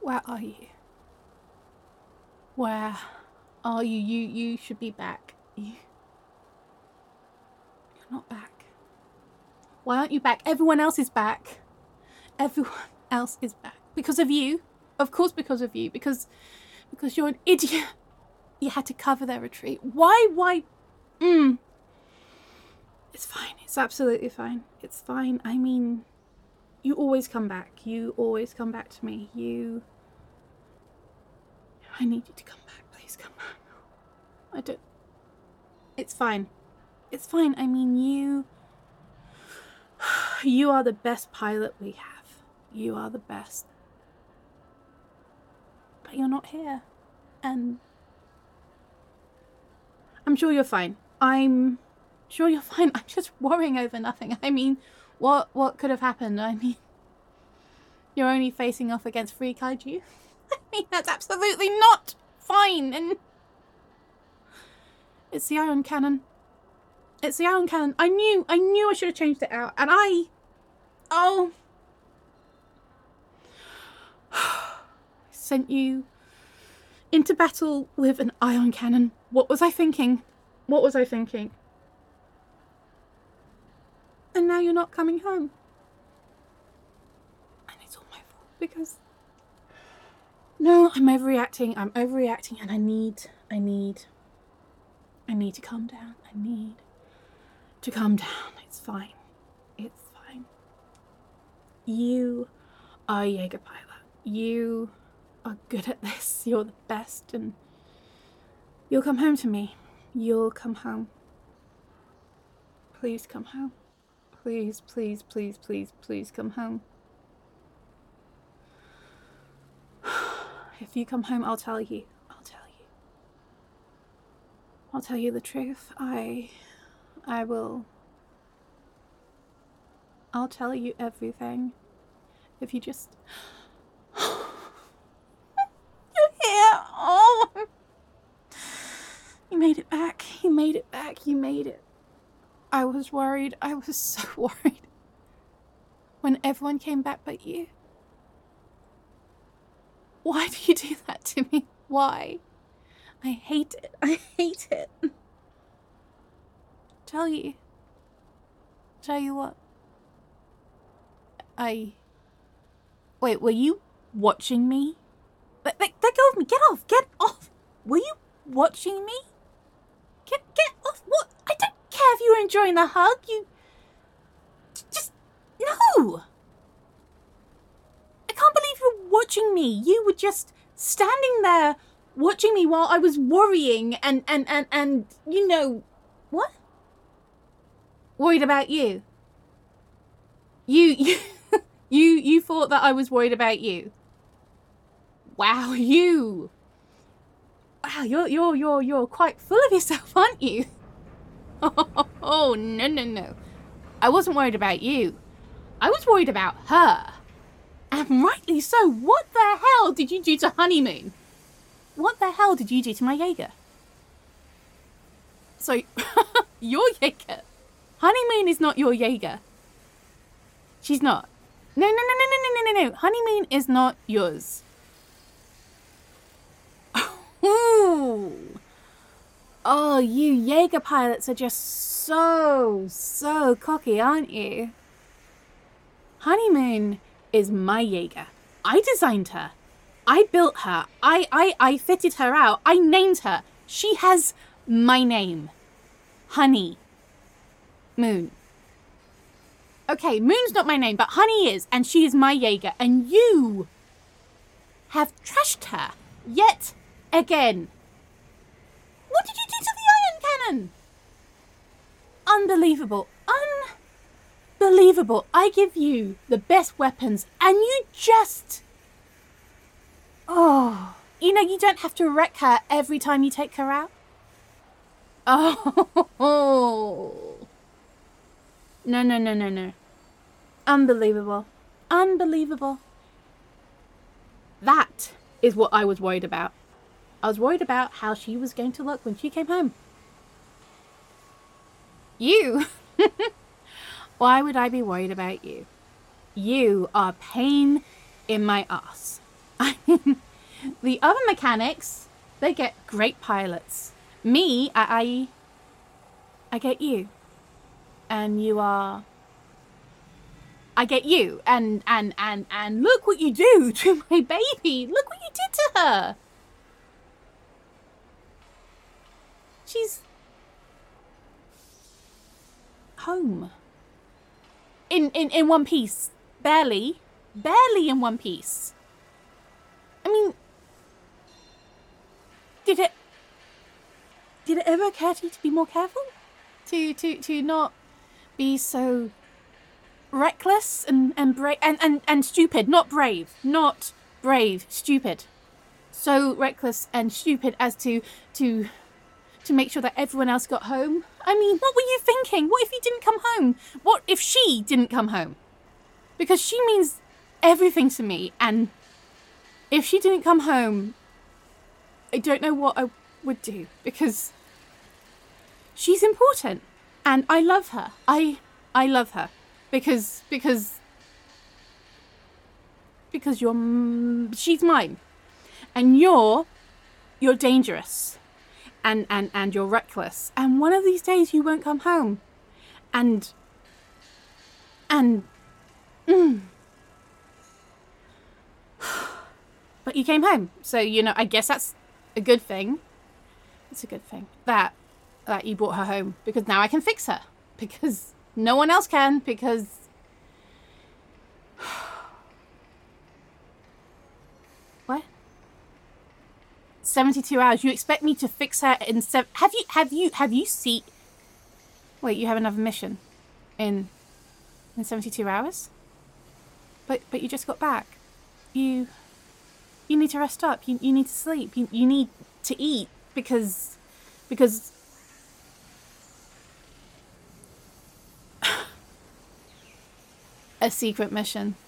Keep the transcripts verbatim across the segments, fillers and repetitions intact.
Where are you? Where are you? You you should be back. You... You're not back. Why aren't you back? Everyone else is back. Everyone else is back. Because of you. Of course because of you. Because because you're an idiot. You had to cover their retreat. Why? Why? Mm. It's fine. It's absolutely fine. It's fine. I mean, you always come back. You always come back to me. You... I need you to come back. Please come back. I don't... It's fine. It's fine. I mean, you... You are the best pilot we have. You are the best. But you're not here. And... I'm sure you're fine. I'm sure you're fine. I'm just worrying over nothing. I mean, what what could have happened? I mean, you're only facing off against free kaiju. I mean, that's absolutely not fine. And it's the ion cannon. It's the ion cannon. I knew, I knew I should have changed it out. And I, oh, sent you into battle with an ion cannon. What was I thinking? What was I thinking? And now you're not coming home. And it's all my fault because... No, I'm overreacting. I'm overreacting and I need, I need, I need to calm down. I need to calm down. It's fine. It's fine. You are a Jaeger pilot. You are good at this. You're the best and you'll come home to me. You'll come home. Please come home. Please, please, please, please, please come home. If you come home, I'll tell you. I'll tell you. I'll tell you the truth. I... I will... I'll tell you everything. If you just... You're here! Oh! You made it back. You made it back. You made it. I was worried. I was so worried. When everyone came back but you. Why do you do that to me? Why? I hate it. I hate it. Tell you. Tell you what. I... Wait, were you watching me? Let, let, let go of me. Get off. Get off. Were you watching me? Get, get off. What? I don't care if you were enjoying the hug. You... Just... No! I can't believe you were watching me. You were just standing there watching me while I was worrying and, and, and, and, you know... What? Worried about you. You, you, you, you thought that I was worried about you. Wow, you. Wow, you're, you're, you're, you're quite full of yourself, aren't you? Oh, oh, no, no, no. I wasn't worried about you. I was worried about her. And rightly so. What the hell did you do to Honeymoon? What the hell did you do to my Jaeger? So, your Jaeger. Honeymoon is not your Jaeger. She's not. No, no, no, no, no, no, no, no. Honeymoon is not yours. Ooh. Oh, you Jaeger pilots are just so, so cocky, aren't you? Honeymoon is my Jaeger. I designed her. I built her. I, I, I fitted her out. I named her. She has my name. Honey. Moon. Okay, Moon's not my name, but Honey is, and she is my Jaeger, and you have trashed her yet again. What did you do to the ion cannon? Unbelievable. Unbelievable. I give you the best weapons, and you just... Oh, you know, you don't have to wreck her every time you take her out. Oh. No, no, no, no, no. Unbelievable. Unbelievable. That is what I was worried about. I was worried about how she was going to look when she came home. You? Why would I be worried about you? You are a pain in my ass. I mean, the other mechanics, they get great pilots. Me, I, I, I get you. And you are... I get you. And, and, and, and look what you do to my baby. Look what you did to her. She's... home. In, in, in one piece. Barely. Barely in one piece. I mean... Did it... Did it ever occur to you to be more careful? To, to, to not be so reckless and, and brave and, and, and stupid. Not brave. Not brave. Stupid. So reckless and stupid as to, to, to make sure that everyone else got home. I mean, what were you thinking? What if you didn't come home? What if she didn't come home? Because she means everything to me, and if she didn't come home, I don't know what I would do, because she's important, and I love her. I I love her because because because you're she's mine, and you're you're dangerous, and and and you're reckless, and one of these days you won't come home, and and. Mm. But you came home, so you know. I guess that's a good thing. It's a good thing that that you brought her home, because now I can fix her, because no one else can. Because what? seventy-two hours. You expect me to fix her in seven? Have you have you have you seen? Wait, you have another mission in in seventy-two hours. But but you just got back. You you need to rest up. You you need to sleep. You you need to eat because because a secret mission.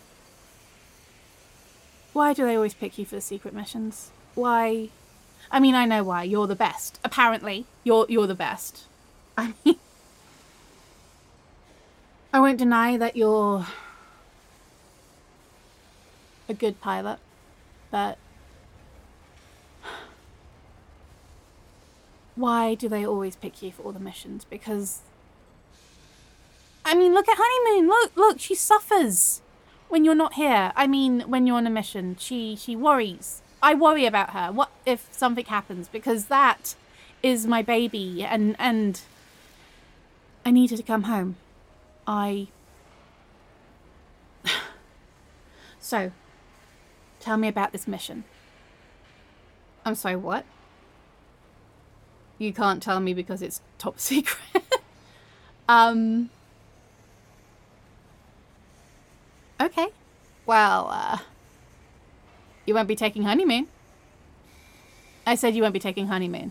Why do they always pick you for the secret missions? Why? I mean, I know why. You're the best. Apparently, you're you're the best. I mean, I won't deny that you're a good pilot, but why do they always pick you for all the missions? Because, I mean, look at Honeymoon. Look, look, she suffers when you're not here. I mean, when you're on a mission, she she worries. I worry about her. What if something happens? Because that is my baby, and and I need her to come home. I so. Tell me about this mission. I'm sorry, what? You can't tell me because it's top secret. um. Okay. Well, uh, you won't be taking Honeymoon. I said you won't be taking Honeymoon.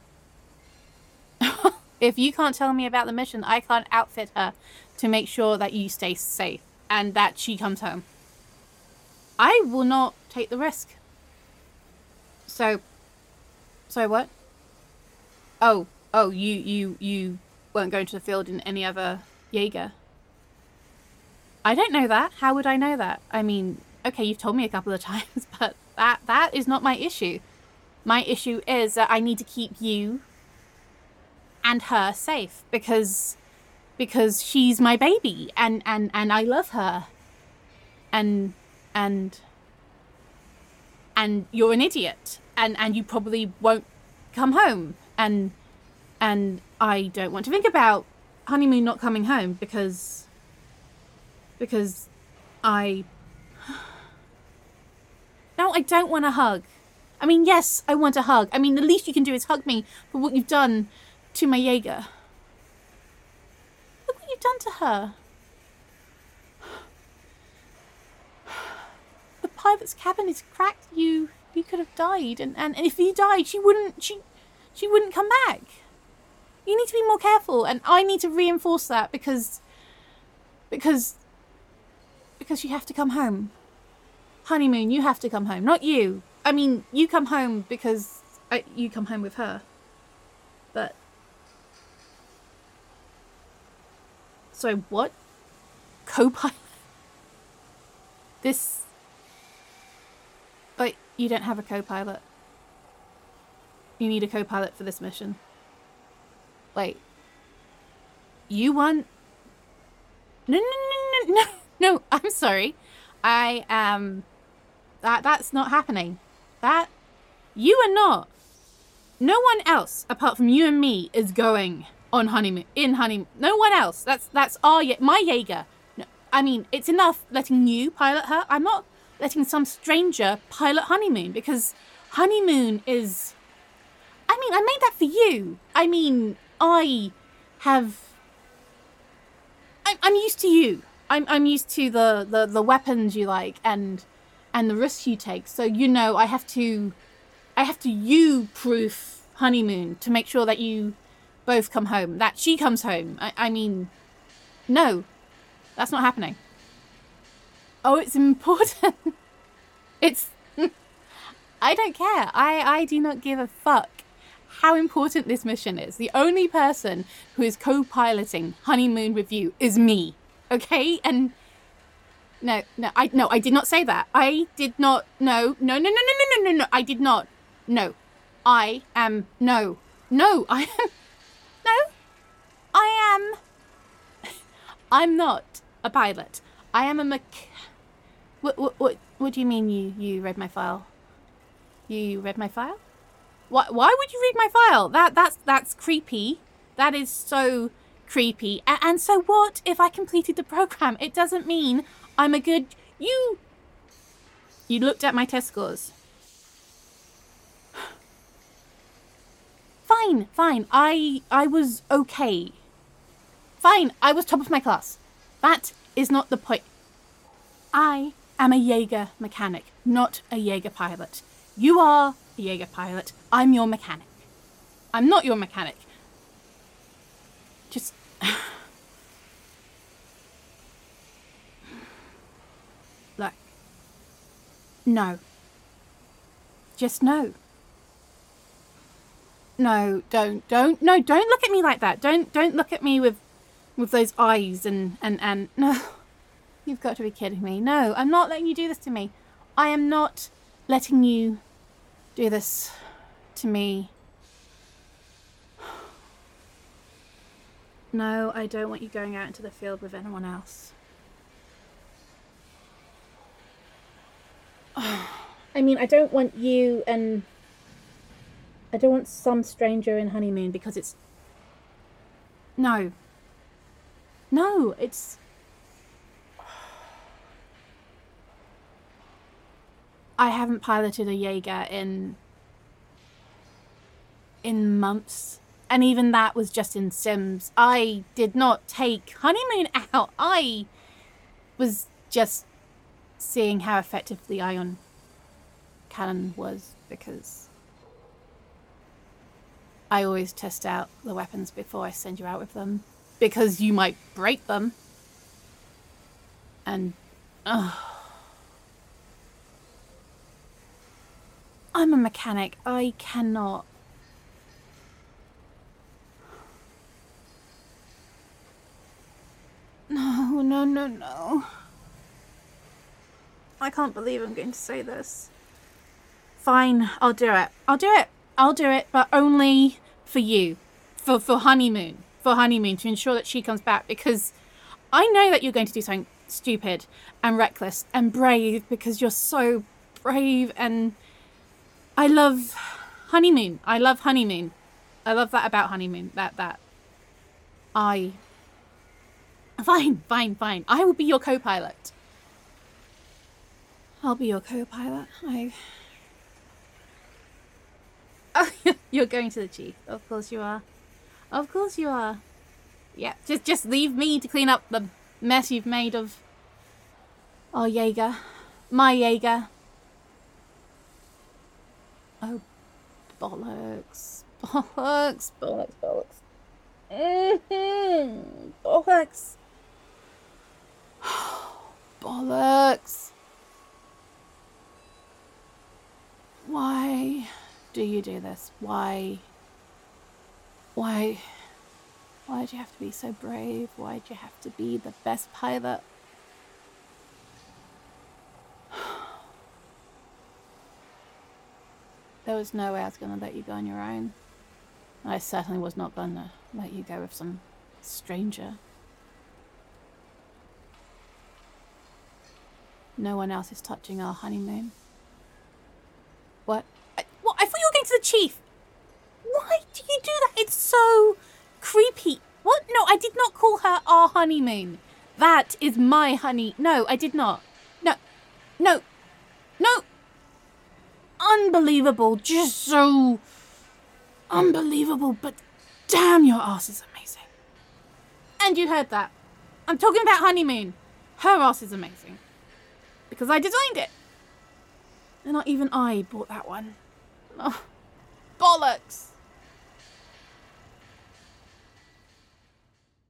If you can't tell me about the mission, I can't outfit her to make sure that you stay safe and that she comes home. I will not take the risk. So, so what? Oh, oh, you, you, you weren't going to the field in any other Jaeger. I don't know that. How would I know that? I mean, okay, you've told me a couple of times, but that, that is not my issue. My issue is that I need to keep you and her safe because, because she's my baby and, and, and I love her. And, and and you're an idiot and and you probably won't come home, and and I don't want to think about Honeymoon not coming home because because I no I don't want a hug. I mean, yes, I want a hug. I mean, the least you can do is hug me for what you've done to my Jaeger. Look what you've done to her. Pilot's cabin is cracked. You you could have died, and, and, and if you died, she wouldn't she she wouldn't come back. You need to be more careful, and I need to reinforce that because because because you have to come home. Honeymoon, you have to come home, not you. I mean, you come home because I, you come home with her. But so what? Co-pilot? This. But You don't have a co-pilot. You need a co-pilot for this mission. Wait. You want... No, no, no, no, no, no, I'm sorry. I am... That, that's not happening. That... You are not. No one else, apart from you and me, is going on honeymoon. In honeymoon. No one else. That's that's our... My Jaeger. No, I mean, it's enough letting you pilot her. I'm not letting some stranger pilot honeymoon, because honeymoon is... I mean, I made that for you. I mean, I have... I'm, I'm used to you. I'm I'm used to the, the, the weapons you like and and the risks you take. So, you know, I have to... I have to you-proof honeymoon to make sure that you both come home. That she comes home. I, I mean, no. That's not happening. Oh, it's important. It's... I don't care. I, I do not give a fuck how important this mission is. The only person who is co-piloting Honeymoon with you is me. Okay? And... No, no, I no, I did not say that. I did not... No, no, no, no, no, no, no, no, no. I did not... No, I am, no, no, I am, no, I am, I'm not a pilot. I am a mech, what, what, what, what do you mean you, you read my file? You read my file? Why, why would you read my file? That, that's, that's creepy. That is so creepy. A- and so what if I completed the program? It doesn't mean I'm a good, you, you looked at my test scores. Fine, fine. I I was okay. Fine, I was top of my class. That is not the point. I am a Jaeger mechanic, not a Jaeger pilot. You are a Jaeger pilot. I'm your mechanic. I'm not your mechanic. Just... Look. No. Just no. No, don't, don't, no, don't look at me like that. Don't, don't look at me with, with those eyes and, and, and, no. You've got to be kidding me. No, I'm not letting you do this to me. I am not letting you do this to me. No, I don't want you going out into the field with anyone else. I mean, I don't want you and... I don't want some stranger in honeymoon because it's... No. No, it's... I haven't piloted a Jaeger in... in months. And even that was just in Sims. I did not take honeymoon out. I was just seeing how effective the ion cannon was, because... I always test out the weapons before I send you out with them, because you might break them. And, ugh. I'm a mechanic. I cannot. No, no, no, no. I can't believe I'm going to say this. Fine, I'll do it. I'll do it. I'll do it, but only for you. For for honeymoon. For honeymoon, to ensure that she comes back, because I know that you're going to do something stupid and reckless and brave, because you're so brave, and I love honeymoon. I love honeymoon. I love that about honeymoon. That, that. I... Fine, fine, fine. I will be your co-pilot. I'll be your co-pilot. I... Oh, you're going to the chief. Of course you are. Of course you are. Yeah, just just leave me to clean up the mess you've made of... Oh, Jaeger. My Jaeger. Oh, bollocks. Bollocks, bollocks, bollocks. Mm-hmm. Bollocks. Bollocks. Why do you do this? Why? Why? Why'd you have to be so brave? Why'd you have to be the best pilot? There was no way I was going to let you go on your own. I certainly was not going to let you go with some stranger. No one else is touching our honeymoon. What? I, what? I thought you were going to the chief. Why do you do that? It's so creepy. What? No, I did not call her our honeymoon. That is my honey. No, I did not. No. No. No. Unbelievable. Just so unbelievable. But damn, your ass is amazing. And you heard that. I'm talking about honeymoon. Her ass is amazing. Because I designed it. And not even I bought that one. Oh, bollocks.